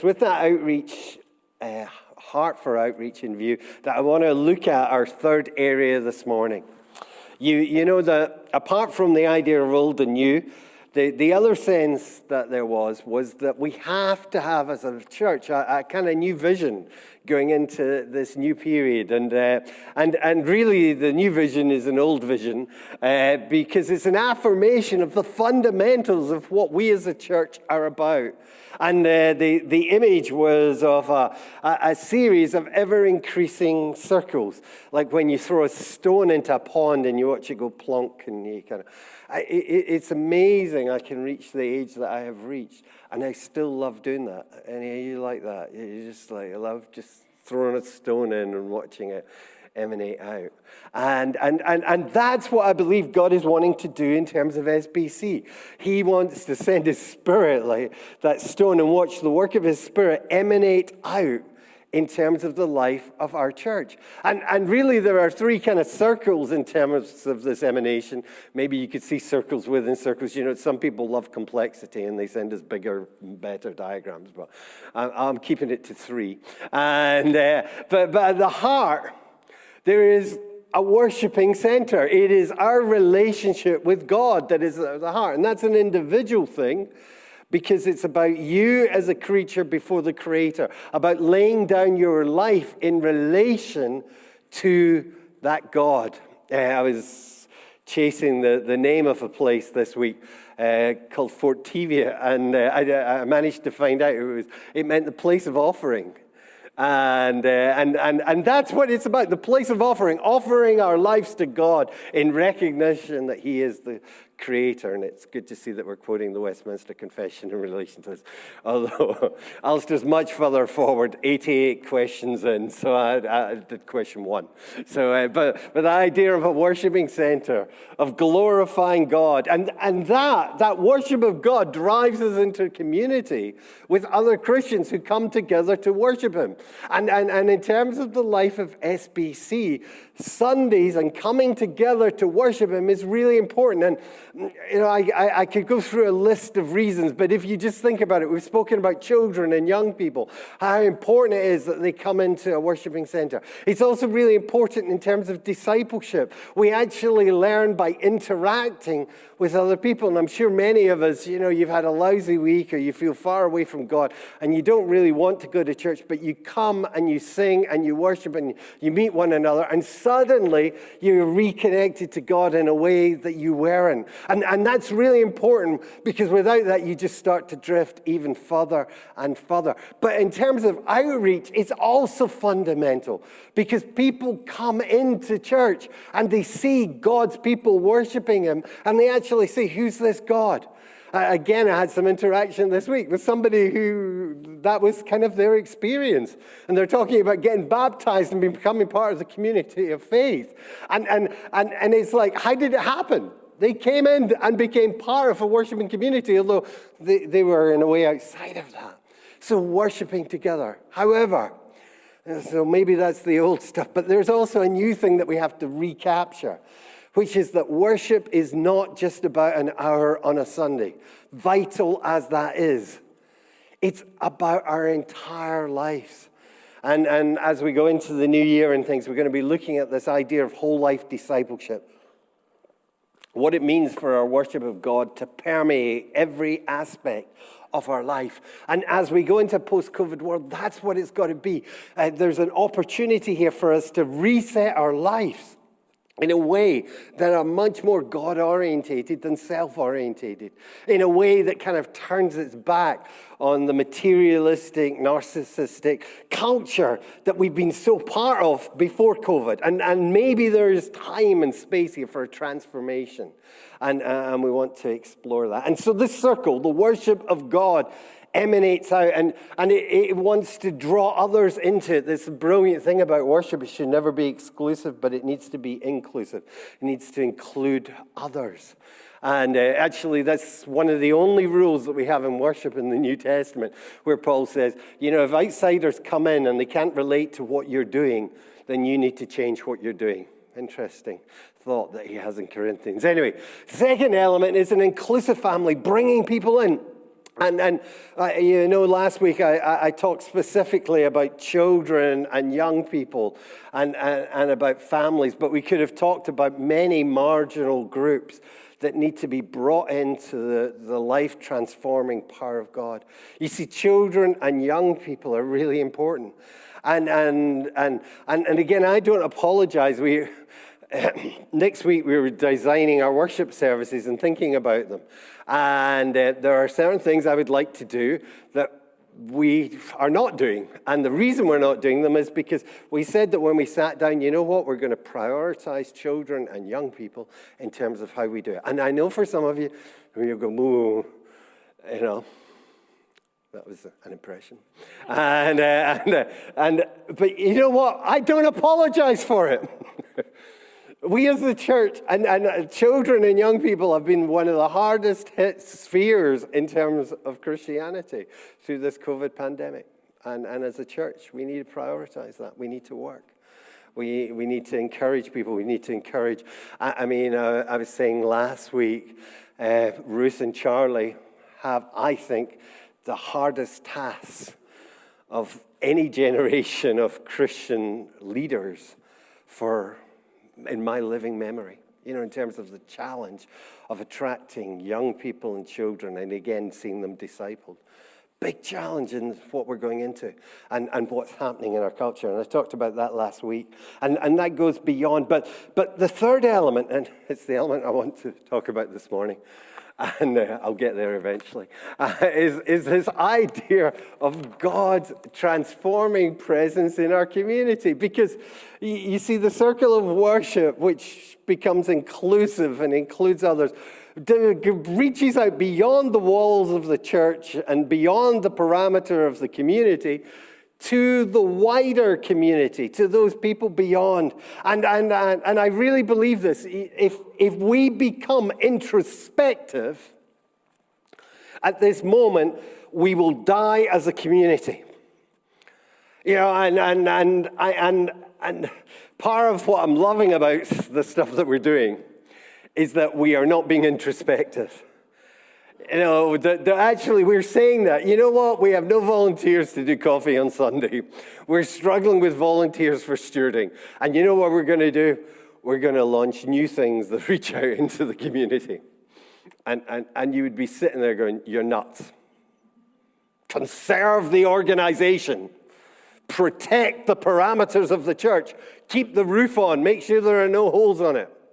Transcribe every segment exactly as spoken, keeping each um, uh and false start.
With that outreach, uh, heart for outreach in view, that I want to look at our third area this morning. You, you know that apart from the idea of old and new, the, the other sense that there was, was that we have to have as a church a, a kind of new vision going into this new period. And, uh, and, and really the new vision is an old vision uh, because it's an affirmation of the fundamentals of what we as a church are about. And uh, the, the image was of a, a, a series of ever-increasing circles, like when you throw a stone into a pond and you watch it go plonk, and you kind of, I, it, it's amazing I can reach the age that I have reached, and I still love doing that. Any of you like that? You just like, I love just throwing a stone in and watching it emanate out. And, and, and, and that's what I believe God is wanting to do in terms of S B C. He wants to send his spirit, like that stone, and watch the work of his spirit emanate out in terms of the life of our church. And, and really there are three kind of circles in terms of this emanation. Maybe you could see circles within circles. You know, some people love complexity and they send us bigger, better diagrams, but I'm, I'm keeping it to three. And uh, but, but at the heart, there is a worshiping center. It is our relationship with God that is at the heart. And that's an individual thing because it's about you as a creature before the Creator, about laying down your life in relation to that God. Uh, I was chasing the, the name of a place this week uh, called Fortivia, and uh, I, I managed to find out it, was, it meant the place of offering. And, uh, and and and that's what it's about, the place of offering, offering our lives to God in recognition that he is the Creator. And it's good to see that we're quoting the Westminster Confession in relation to this. Although Alistair's much further forward, eighty-eight questions in, so I, I did question one. So, uh, but, but the idea of a worshiping center, of glorifying God, and, and that, that worship of God drives us into community with other Christians who come together to worship him. And, and, and in terms of the life of S B C, Sundays and coming together to worship him is really important. And, you know, I, I, I could go through a list of reasons, but if you just think about it, we've spoken about children and young people, how important it is that they come into a worshiping center. It's also really important in terms of discipleship. We actually learn by interacting with other people. And I'm sure many of us, you know, you've had a lousy week or you feel far away from God and you don't really want to go to church, but you come and you sing and you worship and you meet one another, and suddenly you're reconnected to God in a way that you weren't. And, and that's really important because without that, you just start to drift even further and further. But in terms of outreach, it's also fundamental because people come into church and they see God's people worshiping him, and they actually say, who's this God? Uh, again, I had some interaction this week with somebody who that was kind of their experience. And they're talking about getting baptized and becoming part of the community of faith. And, and, and, and it's like, how did it happen? They came in and became part of a worshiping community, although they, they were in a way outside of that. So worshiping together. However, so maybe that's the old stuff, but there's also a new thing that we have to recapture, which is that worship is not just about an hour on a Sunday, vital as that is. It's about our entire lives. And, and as we go into the new year and things, we're going to be looking at this idea of whole life discipleship. What it means for our worship of God to permeate every aspect of our life. And as we go into a post-COVID world, that's what it's got to be. Uh, there's an opportunity here for us to reset our lives in a way that are much more God-orientated than self-orientated, in a way that kind of turns its back on the materialistic, narcissistic culture that we've been so part of before COVID. And, and maybe there's time and space here for a transformation, and, uh, and we want to explore that. And so this circle, the worship of God, emanates out, and, and it, it wants to draw others into it. This brilliant thing about worship, it should never be exclusive, but it needs to be inclusive. It needs to include others. And uh, actually, that's one of the only rules that we have in worship in the New Testament, where Paul says, you know, if outsiders come in and they can't relate to what you're doing, then you need to change what you're doing. Interesting thought that he has in Corinthians. Anyway, second element is an inclusive family, bringing people in. And, and uh, you know, last week I, I, I talked specifically about children and young people and, and, and about families, but we could have talked about many marginal groups that need to be brought into the, the life-transforming power of God. You see, children and young people are really important. And, and, and, and, and again, I don't apologize. We... Next week, we were designing our worship services and thinking about them. And uh, there are certain things I would like to do that we are not doing. And the reason we're not doing them is because we said that when we sat down, you know what, we're going to prioritize children and young people in terms of how we do it. And I know for some of you, you'll go, moo, you know. That was an impression. And, uh, and, uh, and, but you know what? I don't apologize for it. We as the church and, and children and young people have been one of the hardest hit spheres in terms of Christianity through this COVID pandemic. And, and as a church, we need to prioritize that. We need to work. We, we need to encourage people. We need to encourage. I, I mean, uh, I was saying last week, uh, Ruth and Charlie have, I think, the hardest task of any generation of Christian leaders for in my living memory, you know, in terms of the challenge of attracting young people and children and again seeing them discipled. Big challenge in what we're going into and, and what's happening in our culture. And I talked about that last week. And, and that goes beyond. But, but the third element, and it's the element I want to talk about this morning, and uh, I'll get there eventually, uh, is, is this idea of God's transforming presence in our community. Because you, you see, the circle of worship, which becomes inclusive and includes others, reaches out beyond the walls of the church and beyond the parameter of the community to the wider community, to those people beyond. And, and, and, and I really believe this. If, if we become introspective at this moment, we will die as a community. You know, and, and, and, and, and part of what I'm loving about the stuff that we're doing is that we are not being introspective. You know, that actually we're saying that, you know what, we have no volunteers to do coffee on Sunday. We're struggling with volunteers for stewarding. And you know what we're going to do? We're going to launch new things that reach out into the community. And, and, and you would be sitting there going, you're nuts. Conserve the organization. Protect the parameters of the church. Keep the roof on. Make sure there are no holes on it.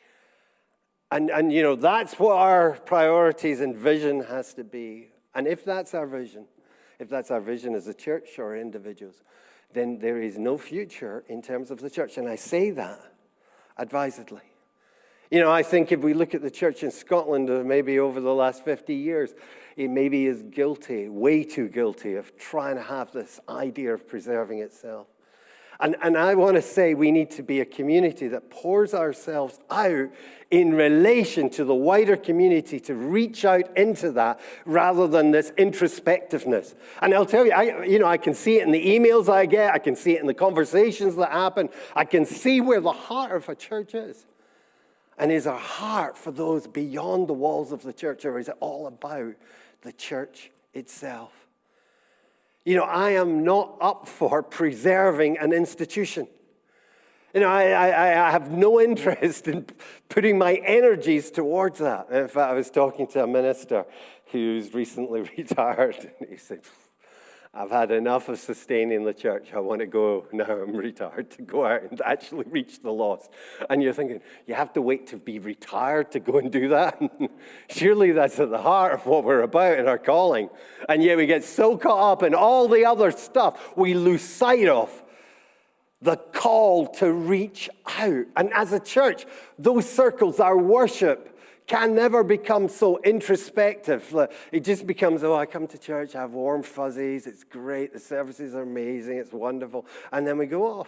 And, and, you know, that's what our priorities and vision has to be. And if that's our vision, if that's our vision as a church or individuals, then there is no future in terms of the church. And I say that advisedly. You know, I think if we look at the church in Scotland, uh, maybe over the last fifty years, it maybe is guilty, way too guilty, of trying to have this idea of preserving itself. And, and I want to say we need to be a community that pours ourselves out in relation to the wider community to reach out into that rather than this introspectiveness. And I'll tell you, I, you know, I can see it in the emails I get. I can see it in the conversations that happen. I can see where the heart of a church is. And is our heart for those beyond the walls of the church, or is it all about the church itself? You know, I am not up for preserving an institution. You know, I, I, I have no interest in putting my energies towards that. In fact, I was talking to a minister who's recently retired, and he said, I've had enough of sustaining the church. I want to go, now I'm retired, to go out and actually reach the lost. And you're thinking, you have to wait to be retired to go and do that? Surely that's at the heart of what we're about in our calling. And yet we get so caught up in all the other stuff, we lose sight of the call to reach out. And as a church, those circles, our worship, can never become so introspective. It just becomes, oh, I come to church, I have warm fuzzies, it's great, the services are amazing, it's wonderful. And then we go off.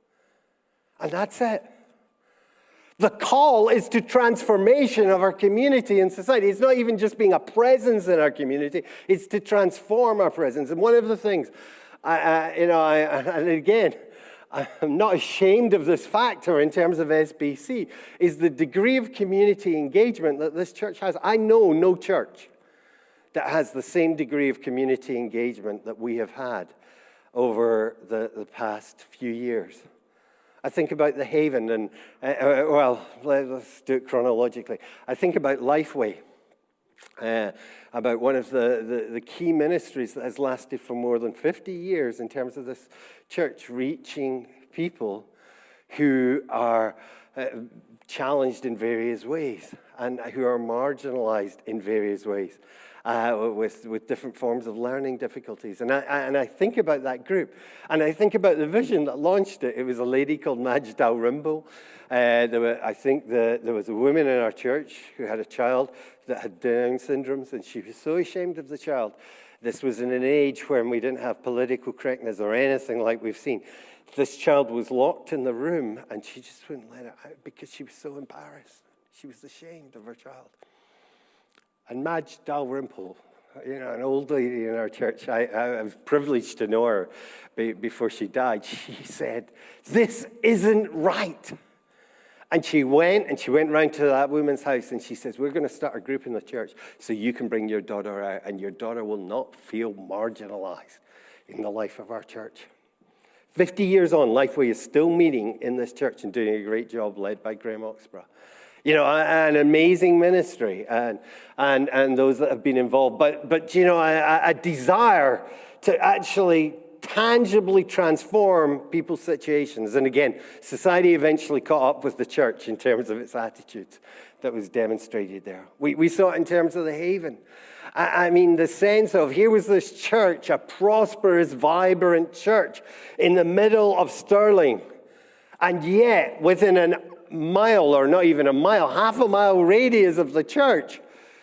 And that's it. The call is to transformation of our community and society. It's not even just being a presence in our community, it's to transform our presence. And one of the things, I, I, you know, I, and again, I'm not ashamed of this factor in terms of S B C, is the degree of community engagement that this church has. I know no church that has the same degree of community engagement that we have had over the, the past few years. I think about the Haven, and, uh, well, let's do it chronologically. I think about Lifeway, uh, about one of the, the, the key ministries that has lasted for more than fifty years in terms of this church reaching people who are uh, challenged in various ways and who are marginalized in various ways. Uh, with, with different forms of learning difficulties. And I, and I think about that group, and I think about the vision that launched it. It was a lady called Madge Dalrymple. Uh, there were, I think the, there was a woman in our church who had a child that had Down syndromes, and she was so ashamed of the child. This was in an age when we didn't have political correctness or anything like we've seen. This child was locked in the room, and she just wouldn't let it out because she was so embarrassed. She was ashamed of her child. And Madge Dalrymple, you know, an old lady in our church, I, I was privileged to know her be, before she died. She said, "This isn't right." And she went, and she went round to that woman's house, and she says, "We're going to start a group in the church so you can bring your daughter out, and your daughter will not feel marginalized in the life of our church." Fifty years on, Lifeway is still meeting in this church and doing a great job, led by Graham Oxborough. You know, an amazing ministry, and and and those that have been involved. But but you know, a, a desire to actually tangibly transform people's situations. And again, society eventually caught up with the church in terms of its attitudes that was demonstrated there. We we saw it in terms of the Haven. I, I mean, the sense of here was this church, a prosperous, vibrant church in the middle of Stirling, and yet within an mile, or not even a mile, half a mile radius of the church,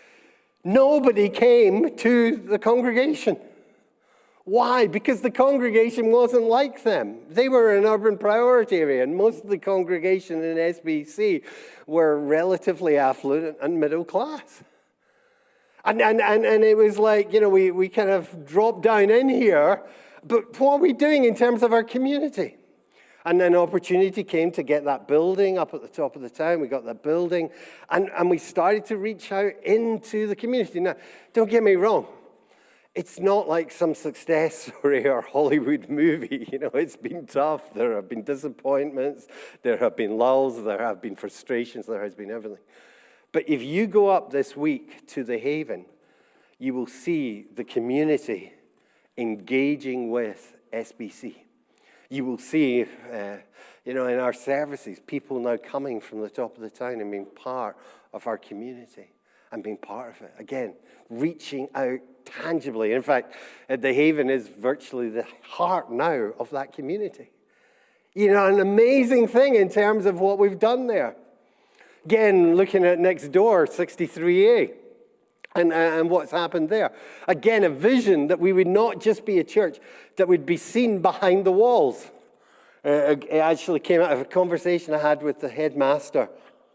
nobody came to the congregation. Why? Because the congregation wasn't like them. They were an urban priority area, and most of the congregation in S B C were relatively affluent and middle class. And, and, and, and it was like, you know, we, we kind of dropped down in here, but what are we doing in terms of our community? And then opportunity came to get that building up at the top of the town. We got that building, and, and we started to reach out into the community. Now, don't get me wrong. It's not like some success story or Hollywood movie. You know, it's been tough. There have been disappointments. There have been lulls. There have been frustrations. There has been everything. But if you go up this week to the Haven, you will see the community engaging with S B C. You will see, uh, you know, in our services, people now coming from the top of the town and being part of our community and being part of it. Again, reaching out tangibly. In fact, the Haven is virtually the heart now of that community. You know, an amazing thing in terms of what we've done there. Again, looking at next door, sixty-three A. And, and what's happened there. Again, a vision that we would not just be a church that would be seen behind the walls. Uh, it actually came out of a conversation I had with the headmaster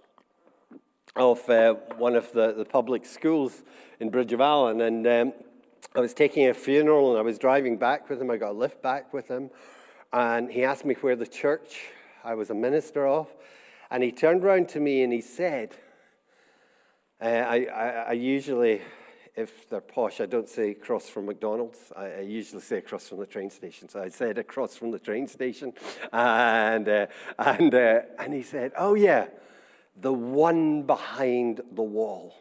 of uh, one of the, the public schools in Bridge of Allen. And um, I was taking a funeral, and I was driving back with him. I got a lift back with him. And he asked me where the church I was a minister of. And he turned around to me and he said, Uh, I, I, I usually, if they're posh, I don't say across from McDonald's. I, I usually say across from the train station. So I said across from the train station. And uh, and uh, and he said, "Oh, yeah, the one behind the wall."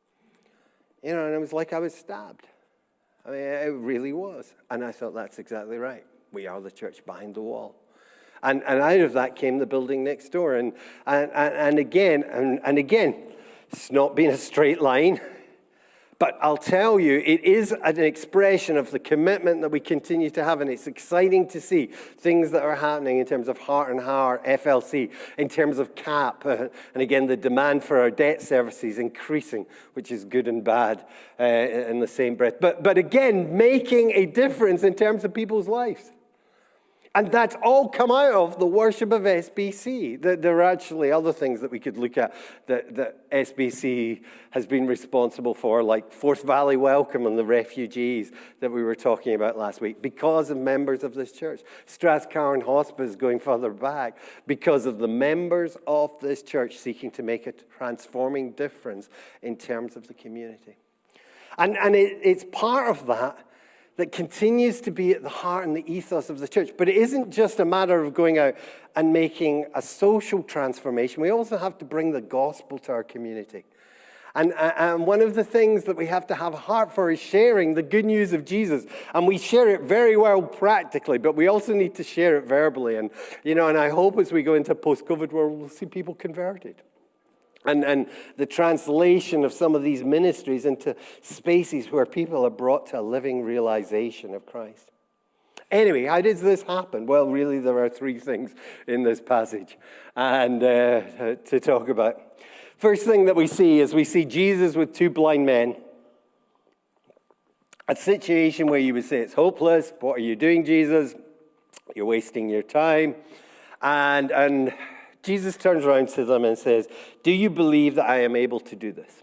You know, and it was like I was stabbed. I mean, it really was. And I thought, that's exactly right. We are the church behind the wall. And, and out of that came the building next door. And, and, and, and again, and, and again, it's not been a straight line, but I'll tell you, it is an expression of the commitment that we continue to have, and it's exciting to see things that are happening in terms of Heart and Heart, F L C, in terms of C A P, uh, and again, the demand for our debt services increasing, which is good and bad uh, in the same breath. But, but again, making a difference in terms of people's lives. And that's all come out of the worship of S B C. There are actually other things that we could look at that, that S B C has been responsible for, like Forth Valley Welcome and the refugees that we were talking about last week, because of members of this church. Strathcarron Hospice going further back, because of the members of this church seeking to make a transforming difference in terms of the community. And, and it, it's part of that that continues to be at the heart and the ethos of the church. But it isn't just a matter of going out and making a social transformation. We also have to bring the gospel to our community. And, and one of the things that we have to have a heart for is sharing the good news of Jesus. And we share it very well practically, but we also need to share it verbally. And, you know, and I hope as we go into a post-COVID world, we'll see people converted. And, and the translation of some of these ministries into spaces where people are brought to a living realization of Christ. Anyway, how does this happen? Well, really, there are three things in this passage and uh, to talk about. First thing that we see is we see Jesus with two blind men. A situation where you would say it's hopeless. What are you doing, Jesus? You're wasting your time. And, and Jesus turns around to them and says, do you believe that I am able to do this?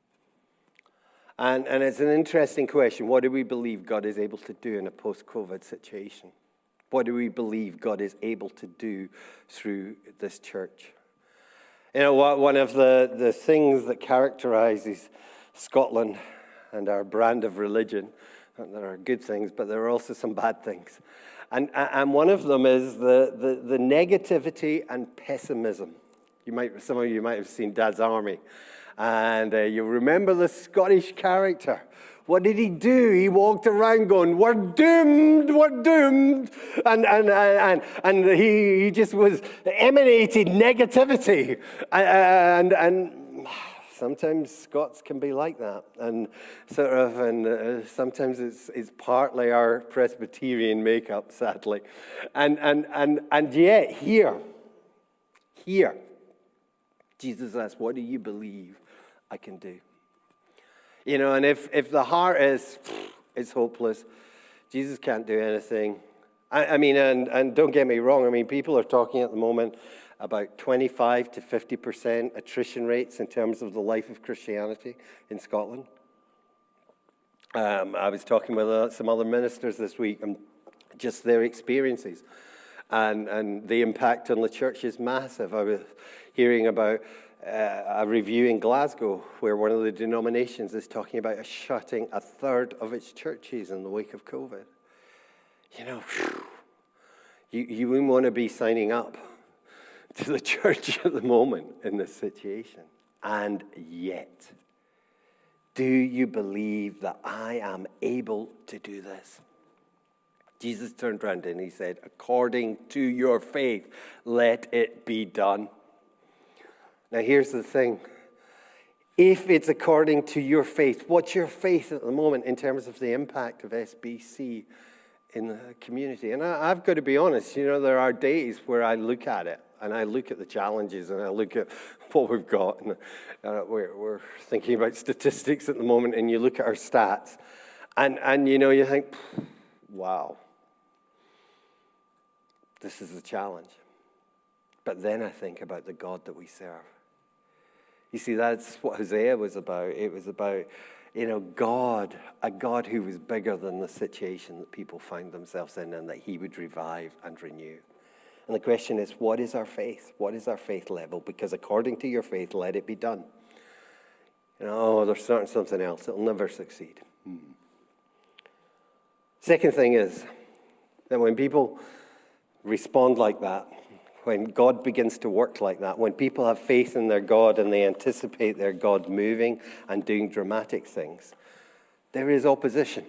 And, and it's an interesting question. What do we believe God is able to do in a post-COVID situation? What do we believe God is able to do through this church? You know, one of the, the things that characterizes Scotland and our brand of religion, there are good things, but there are also some bad things. And, and one of them is the, the, the negativity and pessimism. You might, some of you might have seen Dad's Army. And uh, you remember the Scottish character. What did he do? He walked around going, we're doomed, we're doomed. And and and, and he, he just was emanating negativity. And, and sometimes Scots can be like that. And sort of, and uh, sometimes it's, it's partly our Presbyterian makeup, sadly. And, and, and, and yet here, here, Jesus asks, what do you believe I can do? You know, and if, if the heart is, it's hopeless, Jesus can't do anything. I, I mean, and, and don't get me wrong, I mean, people are talking at the moment about twenty-five to fifty percent attrition rates in terms of the life of Christianity in Scotland. Um, I was talking with uh, some other ministers this week and just their experiences. And, and the impact on the church is massive. I was hearing about Uh, a review in Glasgow where one of the denominations is talking about shutting a third of its churches in the wake of COVID. You know, whew, you, you wouldn't want to be signing up to the church at the moment in this situation. And yet, do you believe that I am able to do this? Jesus turned around and he said, according to your faith, let it be done. Now, here's the thing. If it's according to your faith, what's your faith at the moment in terms of the impact of S B C in the community? And I, I've got to be honest, you know, there are days where I look at it, and I look at the challenges, and I look at what we've got. And uh, we're, we're thinking about statistics at the moment, and you look at our stats, and, and you know, you think, wow, this is a challenge. But then I think about the God that we serve. You see, that's what Hosea was about. It was about, you know, God, a God who was bigger than the situation that people find themselves in, and that he would revive and renew. And the question is, what is our faith? What is our faith level? Because according to your faith, let it be done. You know, oh, they're starting something else. It'll never succeed. Hmm. Second thing is that when people respond like that, when God begins to work like that, when people have faith in their God and they anticipate their God moving and doing dramatic things, there is opposition.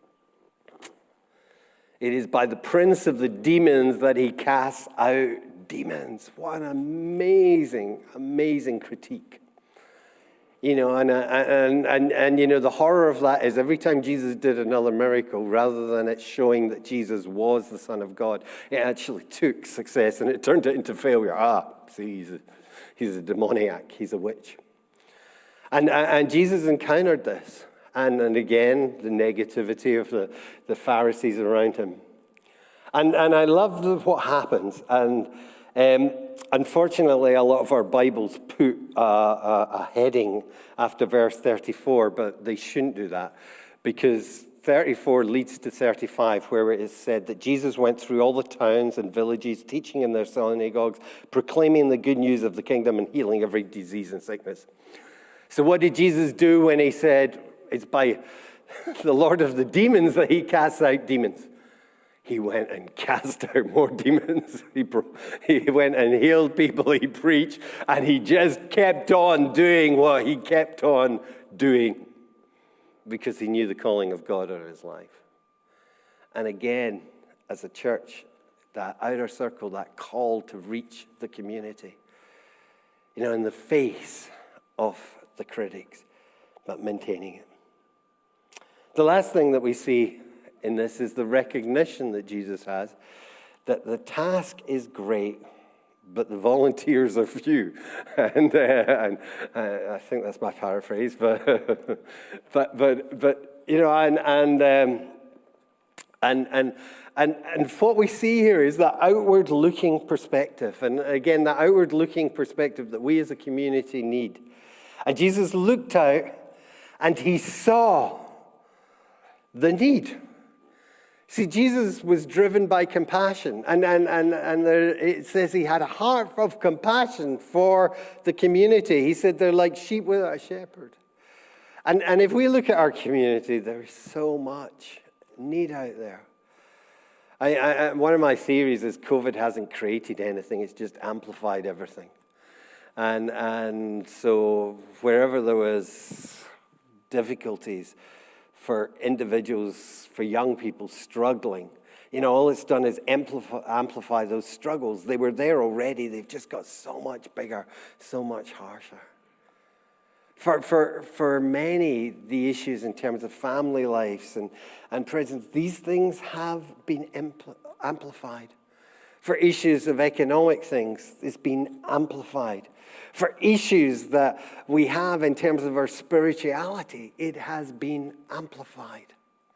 It is by the prince of the demons that he casts out demons. What an amazing, amazing critique. You know, and, and, and, and, you know, the horror of that is every time Jesus did another miracle, rather than it showing that Jesus was the Son of God, it actually took success and it turned it into failure. Ah, see, he's a, he's a demoniac, he's a witch. And, and Jesus encountered this. And, and again, the negativity of the, the Pharisees around him. And, and I love what happens. And um, unfortunately, a lot of our Bibles put a, a, a heading after verse thirty-four, but they shouldn't do that, because thirty-four leads to thirty-five, where it is said that Jesus went through all the towns and villages, teaching in their synagogues, proclaiming the good news of the kingdom and healing every disease and sickness. So what did Jesus do when he said, it's by the Lord of the demons that he casts out demons. He went and cast out more demons. He, he went and healed people. He preached. And he just kept on doing what he kept on doing because he knew the calling of God on his life. And again, as a church, that outer circle, that call to reach the community, you know, in the face of the critics, but maintaining it. The last thing that we see in this is the recognition that Jesus has that the task is great, but the volunteers are few. And, uh, and uh, I think that's my paraphrase, but but but but you know, and and um, and and and and what we see here is that outward-looking perspective, and again, that outward-looking perspective that we as a community need. And Jesus looked out, and he saw the need. See, Jesus was driven by compassion, and, and, and, and there, it says he had a heart of compassion for the community. He said they're like sheep without a shepherd. And, and if we look at our community, there's so much need out there. I, I, one of my theories is COVID hasn't created anything, it's just amplified everything. And, and so wherever there was difficulties, for individuals, for young people struggling, you know, all it's done is amplify, amplify those struggles. They were there already. They've just got so much bigger, so much harsher. For, for, for many, the issues in terms of family lives and, and prisons, these things have been ampl- amplified. For issues of economic things, it's been amplified. For issues that we have in terms of our spirituality, it has been amplified.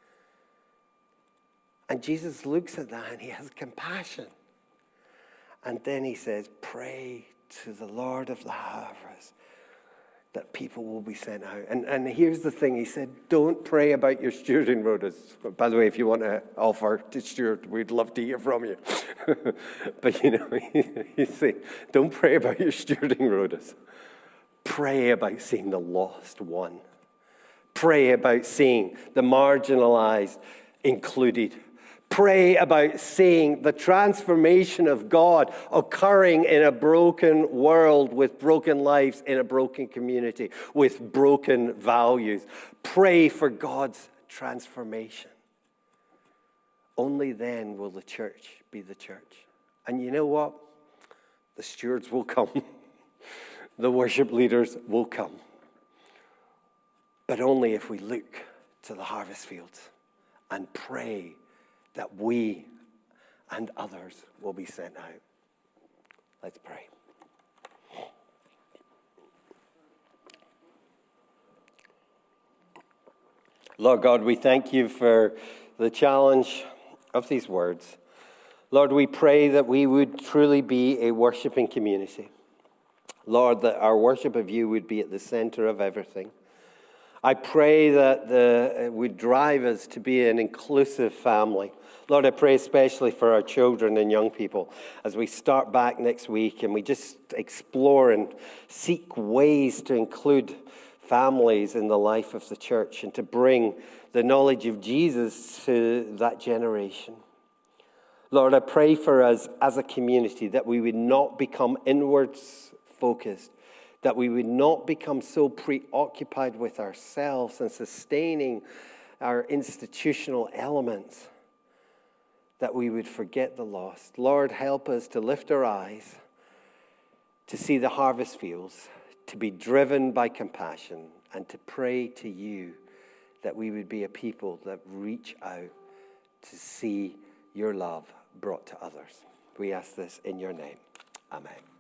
And Jesus looks at that and he has compassion. And then he says, pray to the Lord of the harvest that people will be sent out. And, and here's the thing, he said, don't pray about your stewarding rotas. By the way, if you want to offer to steward, we'd love to hear from you. But you know, you say, don't pray about your stewarding rotas. Pray about seeing the lost one. Pray about seeing the marginalized included. Pray about seeing the transformation of God occurring in a broken world with broken lives in a broken community with broken values. Pray for God's transformation. Only then will the church be the church. And you know what? The stewards will come. The worship leaders will come. But only if we look to the harvest fields and pray that we and others will be sent out. Let's pray. Lord God, we thank you for the challenge of these words. Lord, we pray that we would truly be a worshiping community. Lord, that our worship of you would be at the center of everything. I pray that the, it would drive us to be an inclusive family. Lord, I pray especially for our children and young people as we start back next week and we just explore and seek ways to include families in the life of the church and to bring the knowledge of Jesus to that generation. Lord, I pray for us as a community that we would not become inwards focused, that we would not become so preoccupied with ourselves and sustaining our institutional elements that we would forget the lost. Lord, help us to lift our eyes, to see the harvest fields, to be driven by compassion, and to pray to you that we would be a people that reach out to see your love brought to others. We ask this in your name. Amen.